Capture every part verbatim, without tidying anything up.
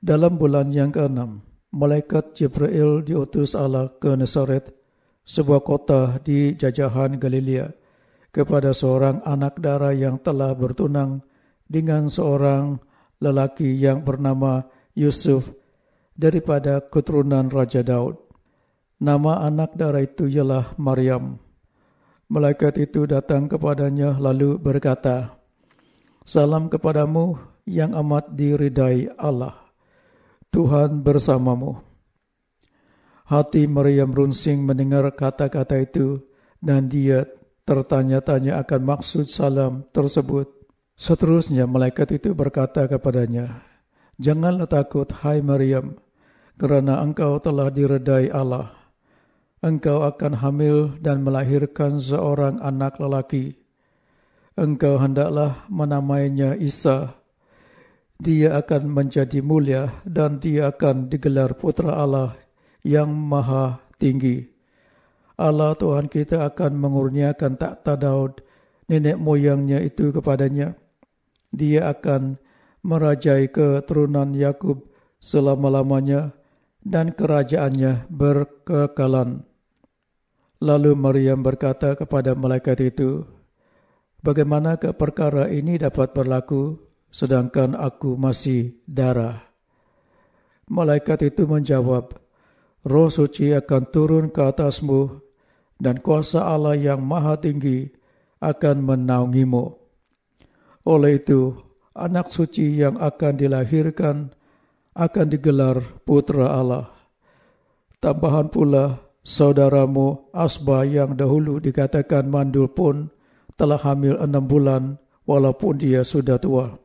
Dalam bulan yang keenam, malaikat Jibril diutus Allah ke Nazaret, sebuah kota di jajahan Galilea, kepada seorang anak dara yang telah bertunang dengan seorang lelaki yang bernama Yusuf daripada keturunan Raja Daud. Nama anak dara itu ialah Maryam. Malaikat itu datang kepadanya lalu berkata, "Salam kepadamu yang amat diridai Allah. Tuhan bersamamu." Hati Maryam runsing mendengar kata-kata itu dan dia tertanya-tanya akan maksud salam tersebut. Seterusnya malaikat itu berkata kepadanya, "Janganlah takut, hai Maryam, kerana engkau telah diridai Allah. Engkau akan hamil dan melahirkan seorang anak lelaki. Engkau hendaklah menamainya Isa. Dia akan menjadi mulia dan dia akan digelar Putra Allah yang Maha Tinggi. Allah Tuhan kita akan mengurniakan takhta Daud, nenek moyangnya itu kepadanya. Dia akan merajai keturunan Yakub selama-lamanya dan kerajaannya berkekalan." Lalu Maryam berkata kepada malaikat itu, "Bagaimanakah perkara ini dapat berlaku, sedangkan aku masih dara?" Malaikat itu menjawab, "Roh Suci akan turun ke atasmu, dan kuasa Allah yang Maha Tinggi akan menaungimu. Oleh itu, anak suci yang akan dilahirkan akan digelar Putra Allah. Tambahan pula, saudaramu Asbah yang dahulu dikatakan mandul pun telah hamil enam bulan walaupun dia sudah tua.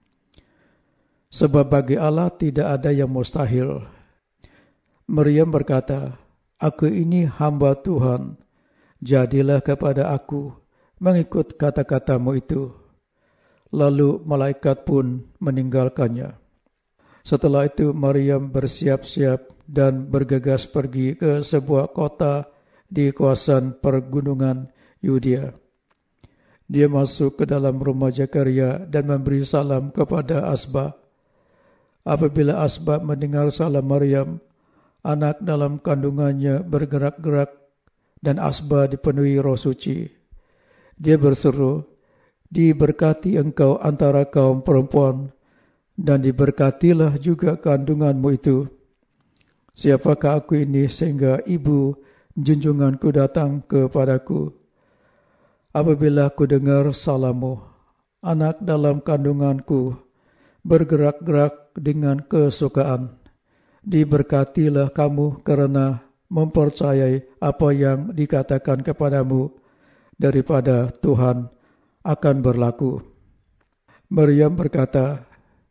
Sebab bagi Allah tidak ada yang mustahil." Maryam berkata, "Aku ini hamba Tuhan, jadilah kepada aku mengikut kata-katamu itu." Lalu malaikat pun meninggalkannya. Setelah itu Maryam bersiap-siap dan bergegas pergi ke sebuah kota di kawasan pergunungan Yudea. Dia masuk ke dalam rumah Zakaria dan memberi salam kepada Asbah. Apabila Asbah mendengar salam Maryam, anak dalam kandungannya bergerak-gerak dan Asbah dipenuhi Roh Suci. Dia berseru, "Diberkati engkau antara kaum perempuan, dan diberkatilah juga kandunganmu itu. Siapakah aku ini sehingga ibu junjunganku datang kepadaku? Apabila aku dengar salammu, anak dalam kandunganku bergerak-gerak dengan kesukaan. Diberkatilah kamu kerana mempercayai apa yang dikatakan kepadamu daripada Tuhan akan berlaku." Maryam berkata,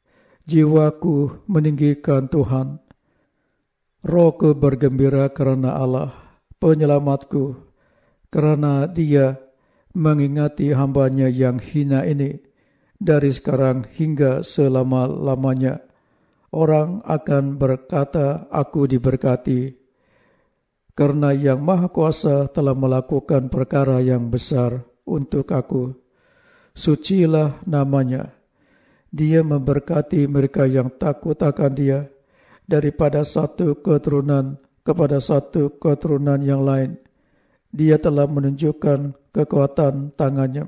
"Jiwaku meninggikan Tuhan. Rohku bergembira kerana Allah, penyelamatku, kerana Dia mengingati hambanya yang hina ini dari sekarang hingga selama-lamanya. Orang akan berkata, aku diberkati, kerana yang Maha Kuasa telah melakukan perkara yang besar untuk aku. Sucilah namanya. Dia memberkati mereka yang takut akan Dia daripada satu keturunan kepada satu keturunan yang lain. Dia telah menunjukkan kekuatan tangannya.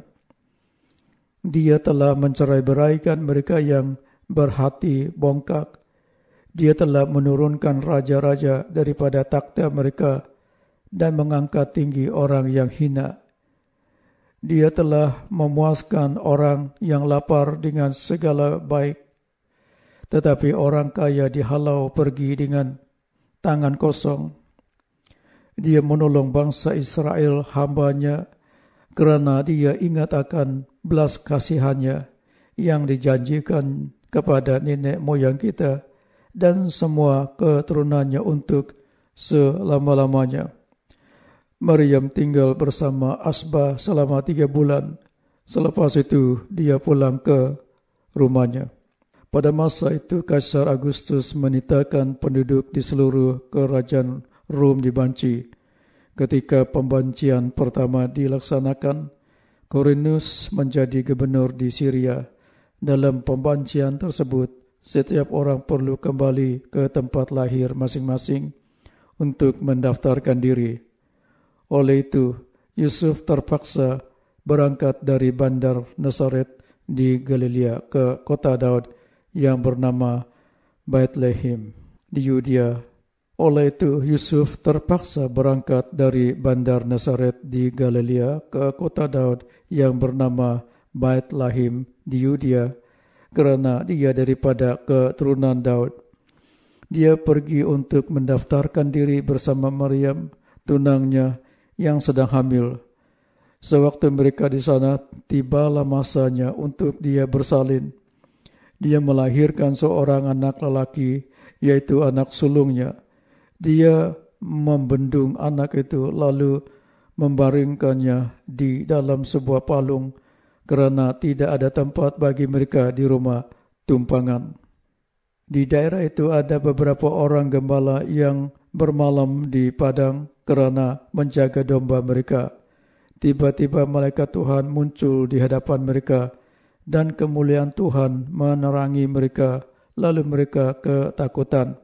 Dia telah mencerai-beraikan mereka yang berhati bongkak. Dia telah menurunkan raja-raja daripada takhta mereka dan mengangkat tinggi orang yang hina. Dia telah memuaskan orang yang lapar dengan segala baik, tetapi orang kaya dihalau pergi dengan tangan kosong. Dia menolong bangsa Israel hambanya kerana Dia ingat akan belas kasihannya yang dijanjikan kepada nenek moyang kita dan semua keturunannya untuk selama-lamanya. Maryam tinggal bersama Asbah selama tiga bulan. Selepas itu dia pulang ke rumahnya. Pada masa itu Kaisar Agustus menitahkan penduduk di seluruh kerajaan Rom dibanci. Ketika pembancian pertama dilaksanakan, Quirinius menjadi gubernur di Syria. Dalam pembancian tersebut, setiap orang perlu kembali ke tempat lahir masing-masing untuk mendaftarkan diri. Oleh itu, Yusuf terpaksa berangkat dari bandar Nazaret di Galilea ke kota Daud yang bernama Bethlehem di Yudea. Oleh itu, Yusuf terpaksa berangkat dari bandar Nazaret di Galilea ke kota Daud yang bernama Bethlehem di Yudea, kerana dia daripada keturunan Daud. Dia pergi untuk mendaftarkan diri bersama Maryam, tunangnya yang sedang hamil. Sewaktu mereka di sana, tibalah masanya untuk dia bersalin. Dia melahirkan seorang anak lelaki, yaitu anak sulungnya. Dia membendung anak itu lalu membaringkannya di dalam sebuah palung, kerana tidak ada tempat bagi mereka di rumah tumpangan. Di daerah itu ada beberapa orang gembala yang bermalam di padang kerana menjaga domba mereka. Tiba-tiba malaikat Tuhan muncul di hadapan mereka dan kemuliaan Tuhan menerangi mereka, lalu mereka ketakutan.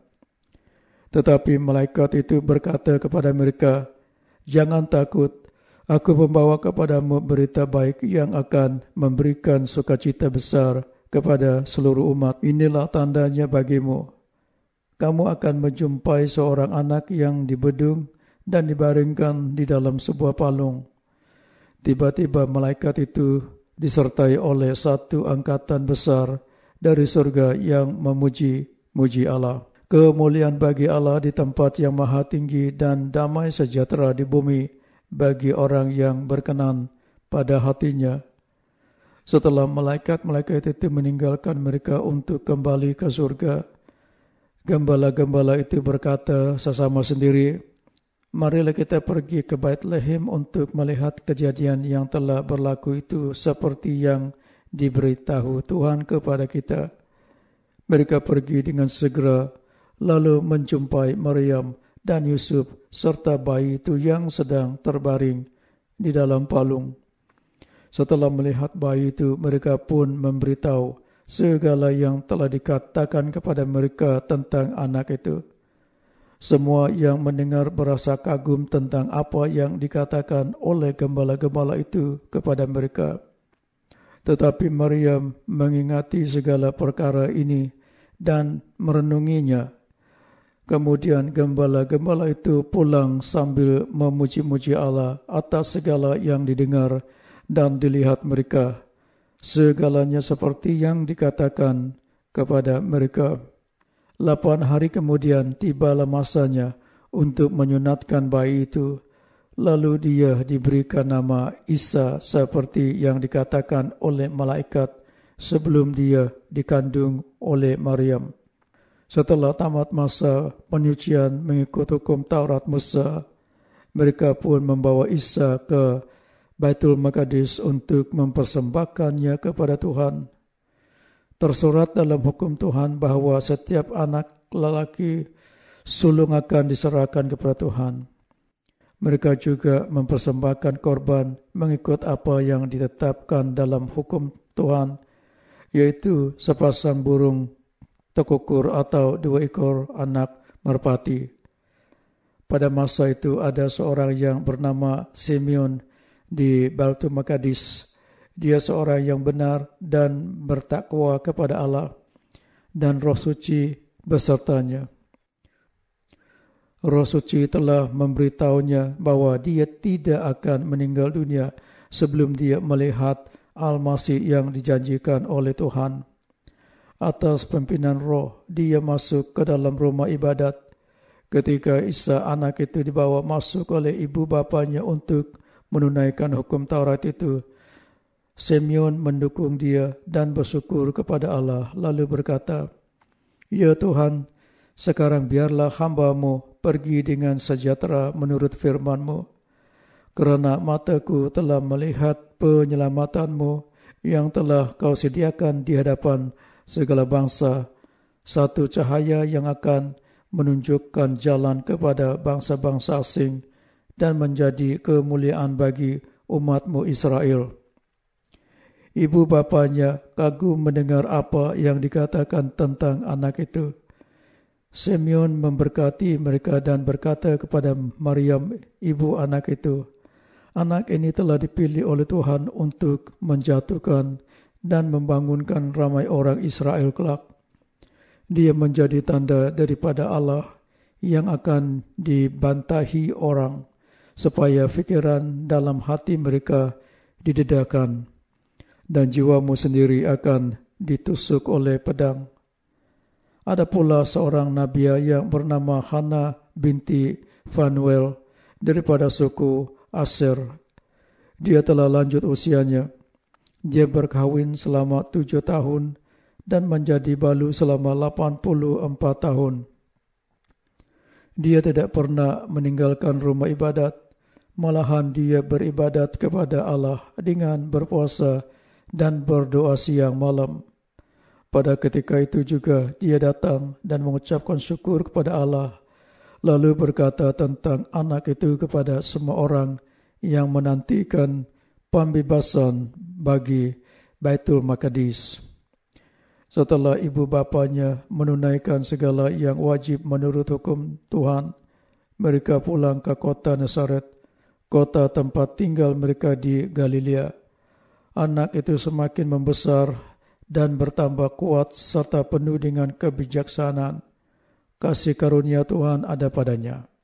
Tetapi malaikat itu berkata kepada mereka, "Jangan takut. Aku membawa kepadamu berita baik yang akan memberikan sukacita besar kepada seluruh umat. Inilah tandanya bagimu. Kamu akan menjumpai seorang anak yang dibedung dan dibaringkan di dalam sebuah palung." Tiba-tiba malaikat itu disertai oleh satu angkatan besar dari surga yang memuji-muji Allah. Kemuliaan bagi Allah di tempat yang maha tinggi dan damai sejahtera di bumi bagi orang yang berkenan pada hatinya. Setelah malaikat-malaikat itu meninggalkan mereka untuk kembali ke surga, gembala-gembala itu berkata sesama sendiri, "Marilah kita pergi ke Bethlehem untuk melihat kejadian yang telah berlaku itu seperti yang diberitahu Tuhan kepada kita." Mereka pergi dengan segera, lalu menjumpai Maryam dan Yusuf serta bayi itu yang sedang terbaring di dalam palung. Setelah melihat bayi itu, mereka pun memberitahu segala yang telah dikatakan kepada mereka tentang anak itu. Semua yang mendengar berasa kagum tentang apa yang dikatakan oleh gembala-gembala itu kepada mereka. Tetapi Maryam mengingati segala perkara ini dan merenunginya. Kemudian gembala-gembala itu pulang sambil memuji-muji Allah atas segala yang didengar dan dilihat mereka. Segalanya seperti yang dikatakan kepada mereka. Lapan hari kemudian tibalah masanya untuk menyunatkan bayi itu. Lalu dia diberikan nama Isa seperti yang dikatakan oleh malaikat sebelum dia dikandung oleh Maryam. Setelah tamat masa penyucian mengikut hukum Taurat Musa, mereka pun membawa Isa ke Baitul Maqdis untuk mempersembahkannya kepada Tuhan. Tersurat dalam hukum Tuhan bahawa setiap anak lelaki sulung akan diserahkan kepada Tuhan. Mereka juga mempersembahkan korban mengikut apa yang ditetapkan dalam hukum Tuhan, yaitu sepasang burung tekukur atau dua ekor anak merpati. Pada masa itu ada seorang yang bernama Simeon di Baitul Maqdis. Dia seorang yang benar dan bertakwa kepada Allah, dan Roh Suci besertanya. Roh Suci telah memberitahunya bahawa dia tidak akan meninggal dunia sebelum dia melihat Al-Masih yang dijanjikan oleh Tuhan. Atas pimpinan Roh, dia masuk ke dalam rumah ibadat. Ketika Isa anak itu dibawa masuk oleh ibu bapanya untuk menunaikan hukum Taurat itu, Simeon mendukung dia dan bersyukur kepada Allah lalu berkata, "Ya Tuhan, sekarang biarlah hamba-Mu pergi dengan sejahtera menurut firman-Mu, kerana mataku telah melihat penyelamatan-Mu yang telah Kau sediakan di hadapan segala bangsa, satu cahaya yang akan menunjukkan jalan kepada bangsa-bangsa asing dan menjadi kemuliaan bagi umat-Mu Israel." Ibu bapanya kagum mendengar apa yang dikatakan tentang anak itu. Simeon memberkati mereka dan berkata kepada Maryam, ibu anak itu, anak ini telah dipilih oleh Tuhan untuk menjatuhkan dan membangunkan ramai orang Israel kelak. Dia menjadi tanda daripada Allah yang akan dibantahi orang, supaya fikiran dalam hati mereka didedakan, dan jiwamu sendiri akan ditusuk oleh pedang. Ada pula seorang nabiah yang bernama Hana binti Fanuel daripada suku Aser. Dia telah lanjut usianya. Dia berkahwin selama tujuh tahun dan menjadi balu selama lapan puluh empat tahun. Dia tidak pernah meninggalkan rumah ibadat. Malahan dia beribadat kepada Allah dengan berpuasa dan berdoa siang malam. Pada ketika itu juga dia datang dan mengucapkan syukur kepada Allah, lalu berkata tentang anak itu kepada semua orang yang menantikan pembebasan bagi Baitul Maqdis. Setelah ibu bapanya menunaikan segala yang wajib menurut hukum Tuhan, mereka pulang ke kota Nazaret, kota tempat tinggal mereka di Galilea. Anak itu semakin membesar dan bertambah kuat serta penuh dengan kebijaksanaan. Kasih karunia Tuhan ada padanya.